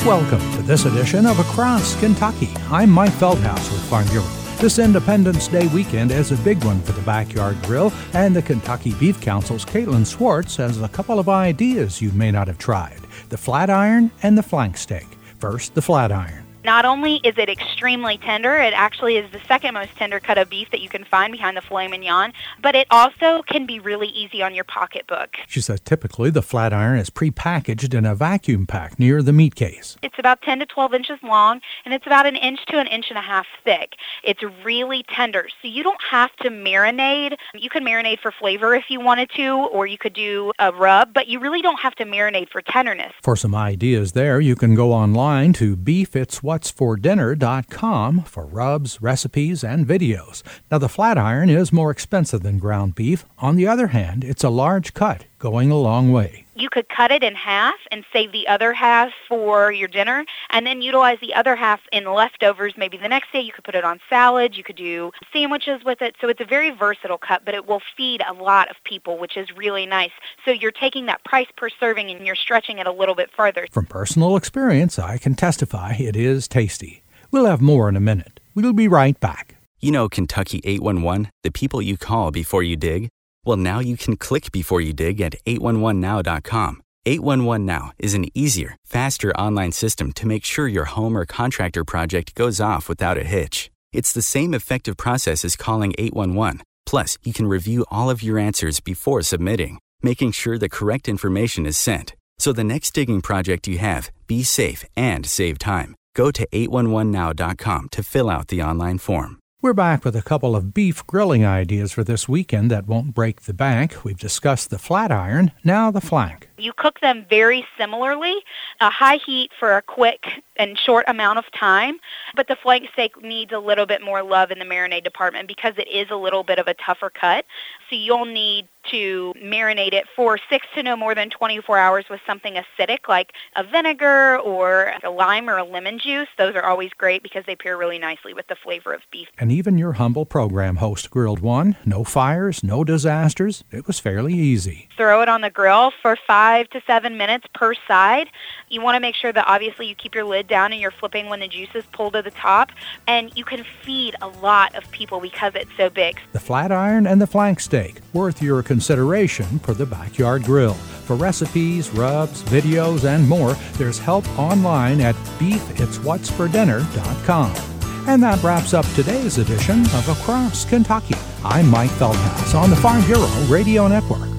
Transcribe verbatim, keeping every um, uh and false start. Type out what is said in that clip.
Welcome to this edition of Across Kentucky. I'm Mike Feldhaus with Farm Bureau. This Independence Day weekend is a big one for the Backyard Grill, and the Kentucky Beef Council's Caitlin Swartz has a couple of ideas you may not have tried: the flat iron and the flank steak. First, the flat iron. Not only is it extremely tender, it actually is the second most tender cut of beef that you can find behind the filet mignon, but it also can be really easy on your pocketbook. She says typically the flat iron is pre-packaged in a vacuum pack near the meat case. It's about ten to twelve inches long, and it's about an inch to an inch and a half thick. It's really tender, so you don't have to marinate. You can marinate for flavor if you wanted to, or you could do a rub, but you really don't have to marinate for tenderness. For some ideas there, you can go online to beef its what's for dinner dot com for rubs, recipes, and videos. Now, the flat iron is more expensive than ground beef. On the other hand, it's a large cut, going a long way. You could cut it in half and save the other half for your dinner, and then utilize the other half in leftovers. Maybe the next day you could put it on salad. You could do sandwiches with it. So it's a very versatile cut, but it will feed a lot of people, which is really nice. So you're taking that price per serving and you're stretching it a little bit further. From personal experience, I can testify it is tasty. We'll have more in a minute. We'll be right back. You know Kentucky eight one one, the people you call before you dig? Well, now you can click before you dig at eight one one now dot com. eight one one Now is an easier, faster online system to make sure your home or contractor project goes off without a hitch. It's the same effective process as calling eight one one. Plus, you can review all of your answers before submitting, making sure the correct information is sent. So the next digging project you have, be safe and save time. Go to eight one one now dot com to fill out the online form. We're back with a couple of beef grilling ideas for this weekend that won't break the bank. We've discussed the flat iron, now the flank. You cook them very similarly, a high heat for a quick and short amount of time, but the flank steak needs a little bit more love in the marinade department because it is a little bit of a tougher cut. So you'll need to marinate it for six to no more than twenty-four hours with something acidic like a vinegar or a lime or a lemon juice. Those are always great because they pair really nicely with the flavor of beef. And even your humble program host grilled one. No fires, no disasters. It was fairly easy. Throw it on the grill for five to seven minutes per side. You want to make sure that obviously you keep your lid down and you're flipping when the juices pull to the top. And you can feed a lot of people because it's so big. The flat iron and the flank steak, worth your consideration for the Backyard Grill. For recipes, rubs, videos, and more, there's help online at beef its what's for dinner dot com. And that wraps up today's edition of Across Kentucky. I'm Mike Feldhaus on the Farm Bureau Radio Network.